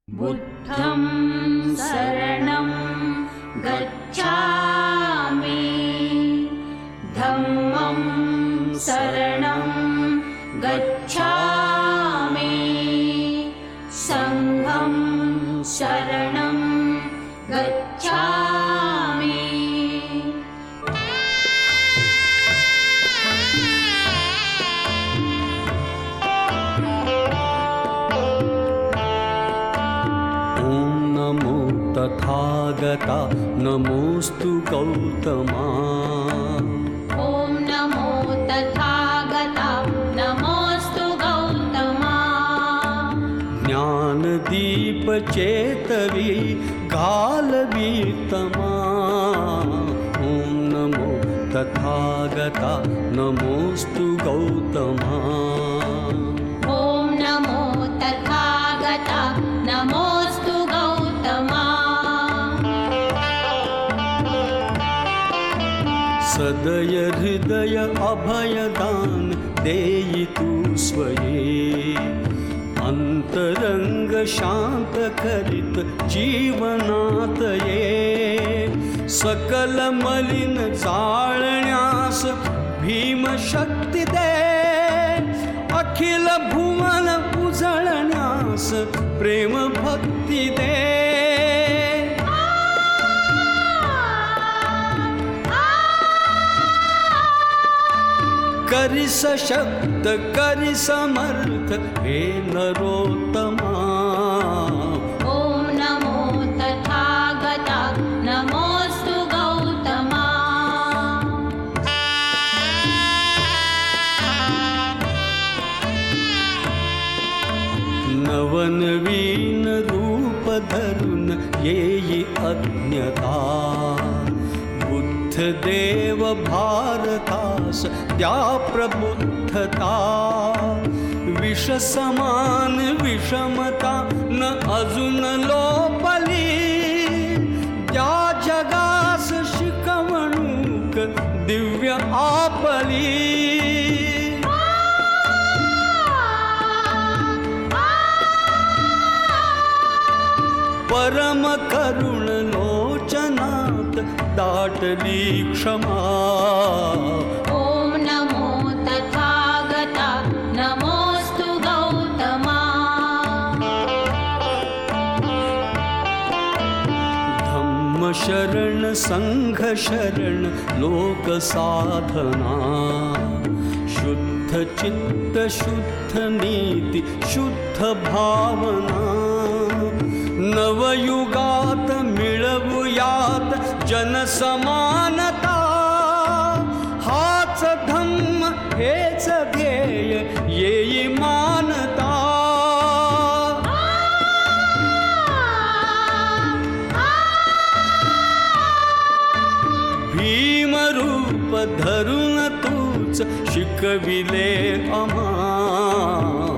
बुद्धं शरणं गच्छामि, धम्मं शरणं गच्छामि, संघं शरणं गच्छामि। तथागता नमोस्तु गौतमा। ॐ नमो तथागता नमोस्तु गौतमा। ज्ञानदीपचेतवी गालवीतमा। ॐ नमो तथागता नमोस्तु गौतमा। ॐ नमो तथागता नमोस्तु गौतमा। सदय हृदय अभयदान देयितु स्वये। अंतरंग शांत करित जीवनातये। सकल मलिन जाळण्यास भीम शक्ती दे। अखिल भुवन उजळण्यास प्रेम भक्ती दे। करि सशक्त करि समर्थ हे नरोत्तमा। ॐ नमो तथागता नमोस्तु गौतमा। नवनवीन रूप धरुन येई अज्ञता। देव भारतास द्या प्रबुद्धता। विष समान विषमता न अजून लोपली। द्या जगास शिकवणूक दिव्य आपली। परम करुण लोचनात दाटली क्षमा। ॐ नमो तथागता नमोस्तु गौतमा। धम्म शरण संघ शरण लोक साधना। शुद्ध चित्त शुद्ध नीति शुद्ध भावना। नवयुगात मिळवूयात जनसमानता। हाच धम्म हेच ध्येय येई मानता। भीमरूप धरून तूच शिकविले आम्हा।